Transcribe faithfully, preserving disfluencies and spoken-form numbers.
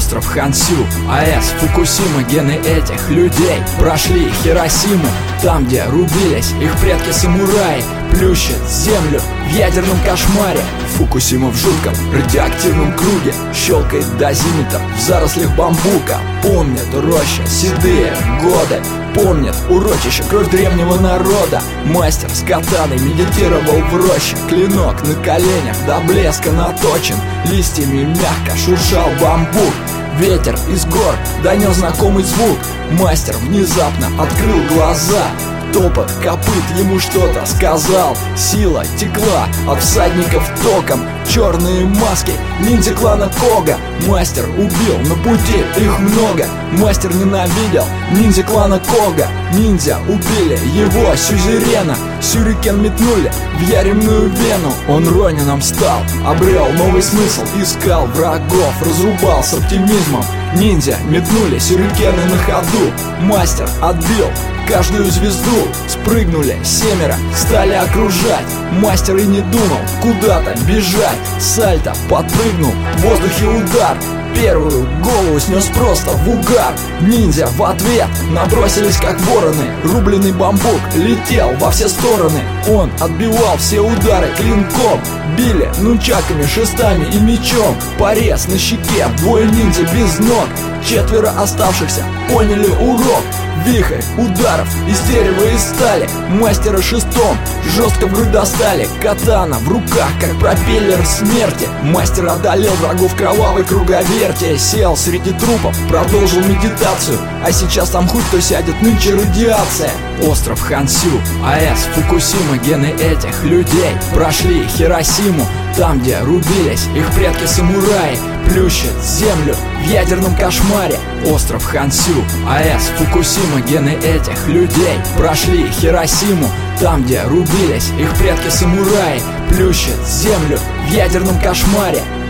остров Хансю, АЭС, Фукусима. Гены этих людей прошли Хиросиму, там, где рубились их предки-самураи. Плющит землю в ядерном кошмаре. Фукусима в жутком радиоактивном круге, щелкает дозиметр в зарослях бамбука. Помнят роща седые годы, помнят урочище, кровь древнего народа. Мастер с катаной медитировал в роще, клинок на коленях до блеска наточен, листьями мягко шуршал бамбук. Ветер из гор донес знакомый звук, мастер внезапно открыл глаза. Топот копыт ему что-то сказал, сила текла от всадников током. Черные маски, ниндзя клана Кога. Мастер убил на пути их много. Мастер ненавидел ниндзя клана Кога. Ниндзя убили его сюзерена. Сюрикен метнули в яремную вену. Он Ронином стал, обрел новый смысл, искал врагов, разрубал с оптимизмом. Ниндзя метнули сюрикены на ходу. Мастер отбил каждую звезду. Спрыгнули семеро, стали окружать. Мастер и не думал куда-то бежать. Сальто подпрыгнул, в воздухе удар. Первую голову снес просто в угар. Ниндзя в ответ набросились как вороны. Рубленый бамбук летел во все стороны. Он отбивал все удары клинком. Били нунчаками, шестами и мечом. Порез на щеке, двое ниндзя без ног. Четверо оставшихся поняли урок. Вихрь ударов из дерева и стали. Мастера шестом жестко в грудь достали. Катана в руках, как пропеллер смерти. Мастер одолел врагов кровавой круговерти. Сел среди трупов, продолжил медитацию. А сейчас там хоть кто сядет, нынче радиация. Остров Хансю, АЭС, Фукусима. Гены этих людей прошли Хиросиму, там, где рубились их предки-самураи. Плющит землю в ядерном кошмаре. Остров Хансю, АЭС, Фукусима. Гены этих людей прошли Хиросиму, там, где рубились их предки-самураи. Плющит землю в ядерном кошмаре.